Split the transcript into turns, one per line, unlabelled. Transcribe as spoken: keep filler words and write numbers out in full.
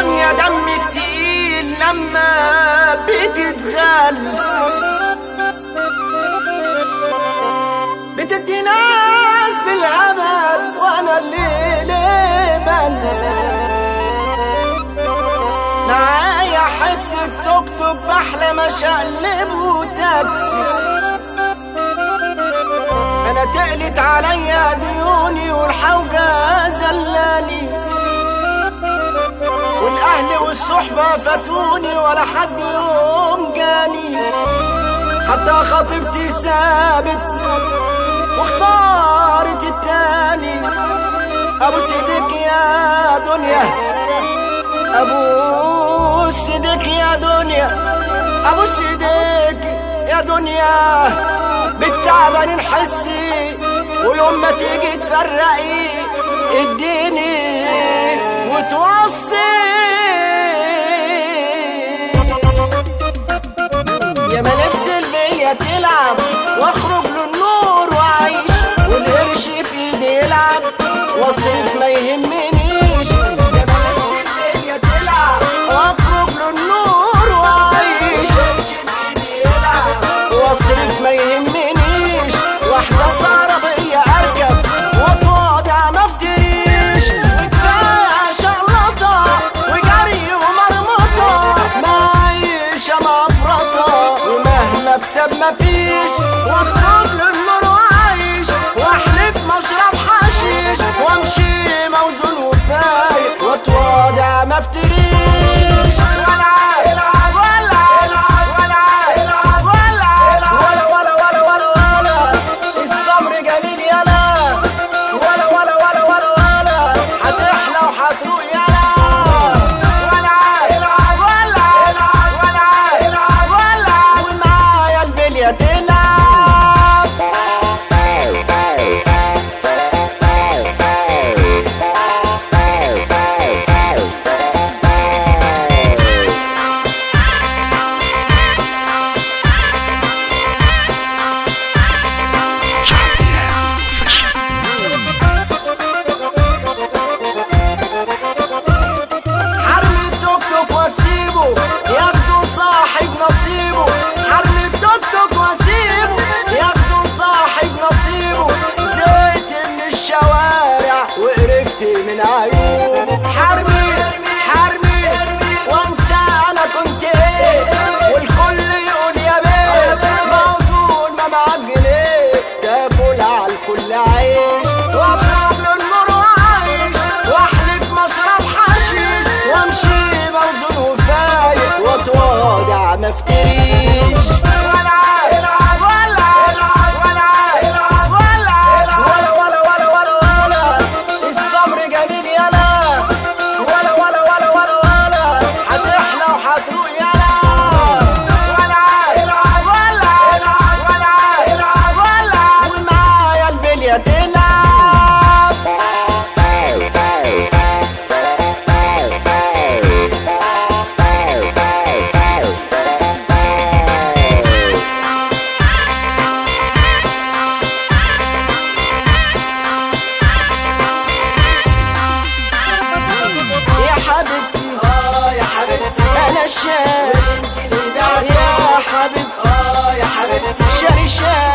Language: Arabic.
الدنيا دمك تقيل لما بتتغلس، بتدي ناس بالهبل وانا الليل بنس. معايا حتة توك توك بحلم اشقلب وتاكسي، انا تقلت عليا ديوني والحوجة زلاني، والاهل والصحبة فاتوني ولا حد يوم جاني، حتى خطيبتي سابت واختارت التاني. ابوس ايدك يا دنيا، ابوس ايدك يا دنيا، ابوس ايدك يا دنيا، بالتعبان نحسي ويوم ما تيجي تفرقي اديني وتوصي. يا ما نفسي الليلة تلعب واخرج للنور واعيش، والقرش في ايدي يلعب واصرف ما يهمنيش. يا ما نفسي الليلة تلعب واخرج للنور واعيش، والقرش في ايدي يلعب واصرف ما يهمنيش. واحدة عربية اركب واتواضع ما افتريش، وكفاية شلطة وجري ومرمطة، معيشة مفرطة ومهما اكسب مفيش. واخرج للنور واعيش واحلف مشرب حشيش، وامشي موزون وفايق واتواضع ما افتريش. والعب العب ولا العب ولا العب ولا ولا ولا ولا ولا ولا الصبر جميل يلا، ولا ولا ولا ولا ولا هتحلى وهتروق يلا. والعب العب ولا العب ولا العب ولا ومعايا البلية تلعب. حرمي التوك توك واسيبه ياخده صاحب نصيبه، حرمي التوك توك واسيبه ياخده صاحب نصيبه. زهقت من الشوارع وقرفت من عيوبه، حرمي حرمي وانسى انا كنت ايه، والكل يقول يا بيه موجود ما معاك جنيه تاكل على الكل عيش. واخرج للنور واعيش واحلف مشرب حشيش، وامشي موزون وفايق واتواضع ما افتريش. والعب العب ولا العب ولا العب ولا ولا ولا ولا ولا ولا الصبر جميل يلا، ولا ولا ولا ولا ولا هتحلى وهتروق يلا. والعب العب ولا العب ولا العب ولا ومعايا البلية تلعب. يا حبيبتي اه يا حبيبتي انا شاب، يا حبيبتي اه يا حبيبتي شاري شاب.